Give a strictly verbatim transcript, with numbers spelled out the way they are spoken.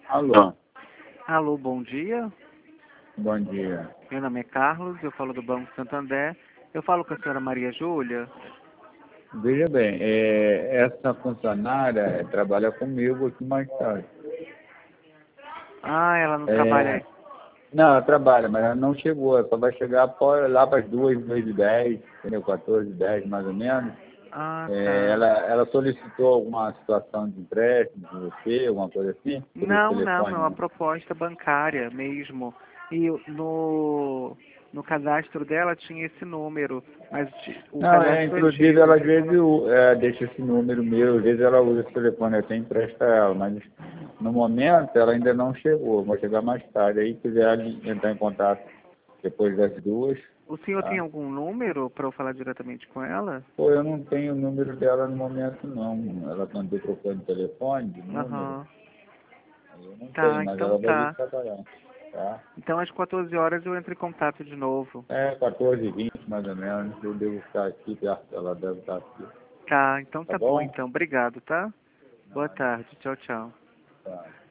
Alô, Alô, bom dia. bom dia. Meu nome é Carlos, eu falo do Banco Santander. Eu falo com a senhora Maria Júlia. Veja bem, é, essa funcionária é, trabalha comigo aqui mais tarde. Ah, ela não trabalha É, aí. não, ela trabalha, mas ela não chegou. Ela só vai chegar após, lá para as duas, duas e dez, entendeu? quatorze e dez mais ou menos. Ah, É, tá. ela, ela solicitou alguma situação de empréstimo de você, alguma coisa assim, por esse Não, não, é uma telefone. proposta bancária mesmo. E no, no cadastro dela tinha esse número, mas o Não, é, cadastro inclusive ela antigo. às vezes é, deixa esse número meu, às vezes ela usa esse telefone, eu até empresto a ela, mas no momento ela ainda não chegou, vai chegar mais tarde. Aí se quiser entrar em contato depois das duas, O senhor tem tá? algum número para eu falar diretamente com ela? Pô, eu não tenho o número dela no momento não, ela mandou trocando de telefone, de número, Aham. aí eu não tenho, Tá, mas então ela vai vir tá. trabalhar, tá? Então às quatorze horas eu entro em contato de novo. É, quatorze e vinte mais ou menos, eu devo estar aqui, perto, ela deve estar aqui, Tá, então tá tá bom bom? então. Obrigado, tá? Boa Nada, tarde. Tchau, tchau. tá.